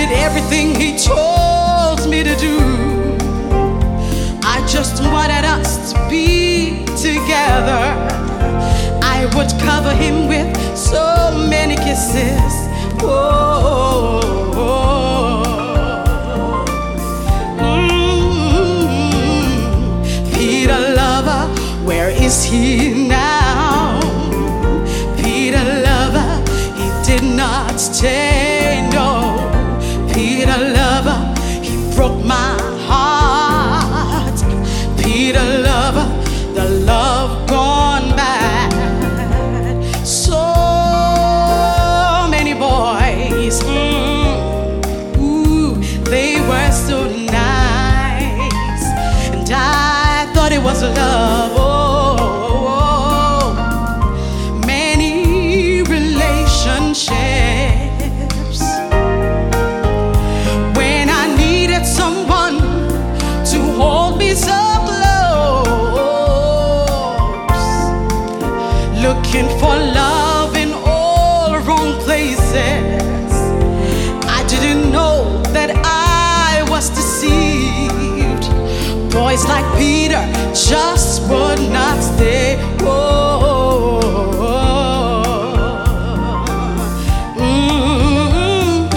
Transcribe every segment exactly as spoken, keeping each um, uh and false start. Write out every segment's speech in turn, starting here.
did everything he told me to do. I just wanted us to be together. I would cover him with so many kisses. Whoa. Mm-hmm. Peter lover, where is he now? Peter lover, he did not stay, no. Peter lover, he broke my heart. Peter lover, the love gone bad. So many boys, mm, ooh, they were so nice, and I thought it was love. Oh, many relationships. When I needed someone to hold me so looking for love in all wrong places, I didn't know that I was deceived. Boys like Peter just would not stay. Whoa. Mm-hmm.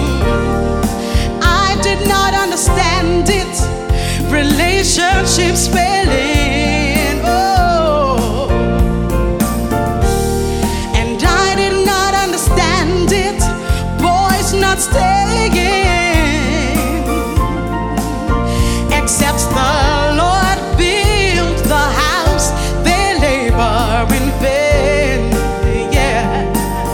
I did not understand it. Relationships failing. Not staying, except the Lord built the house, they labor in vain. Yeah.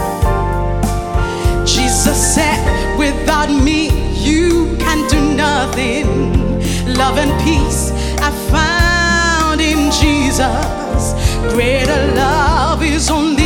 Jesus said, without me you can do nothing. Love and peace I found in Jesus. Greater love is only